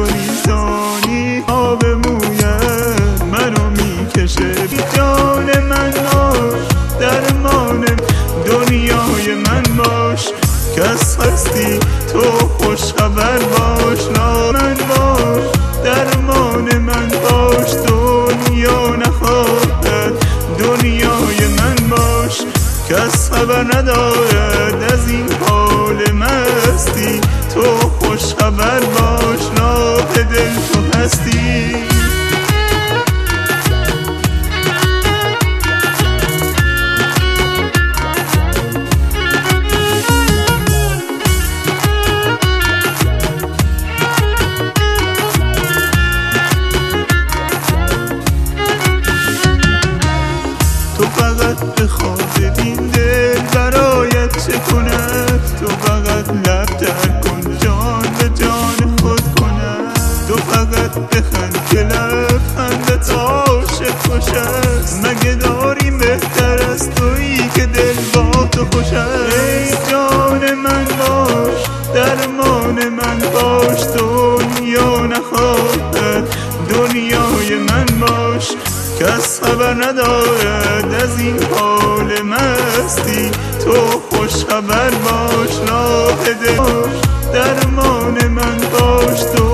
گریزانی آب موی منو میکشه. جان من باش، درمان دنیای من باش، کس هستی تو خوش خبر باش. من باش، درمان من باش، دنیا نخواهد دنیای من باش، کس خبر ندارد از این حال مستی. تو خوش خبر باش، راه دل تو هستی. تو فقط بخواه ببین دل برایت چه کند، تو فقط لب در کن جان به جان خود کند. تو فقط بخند که لبخندت عاشق خوش است، مگه داریم بهتر از تویی که دل با تو خوش است. ای جان من باش، درمان من باش، دنیا نخواهد دنیای من باش، کس خبر ندارد از این حال مستی. تو خوش خبر باش، راه دل باش، درمان من باش.